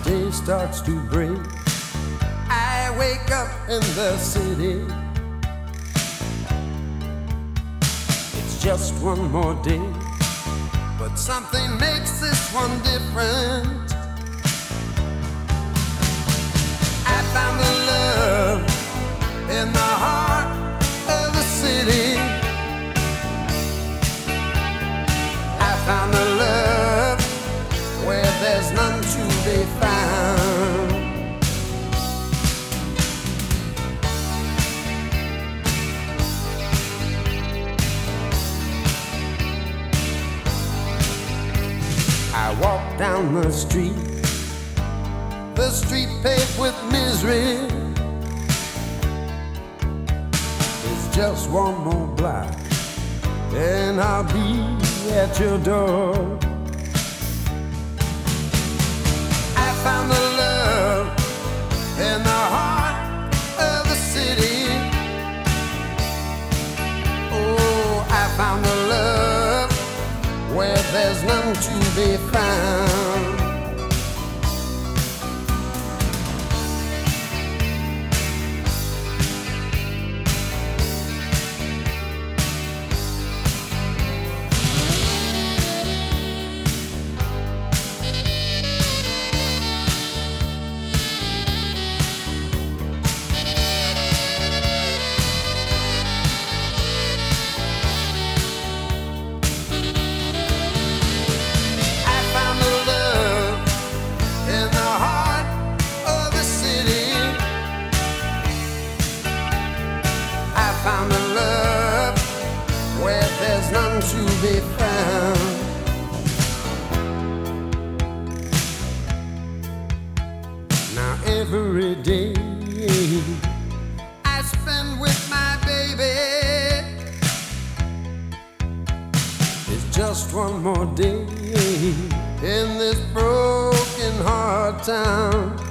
day starts to break, I wake up in the city. It's just one more day, but something makes this one different. I found the love in the heart of the city. I found the love where there's none to be found. I walk down the street paved with misery. It's just one more block and I'll be at your door. I found the love in the heart of the city. Oh, I found the love where there's none to be found. Found a love where there's none to be found. Now every day I spend with my baby is just one more day in this broken heart town.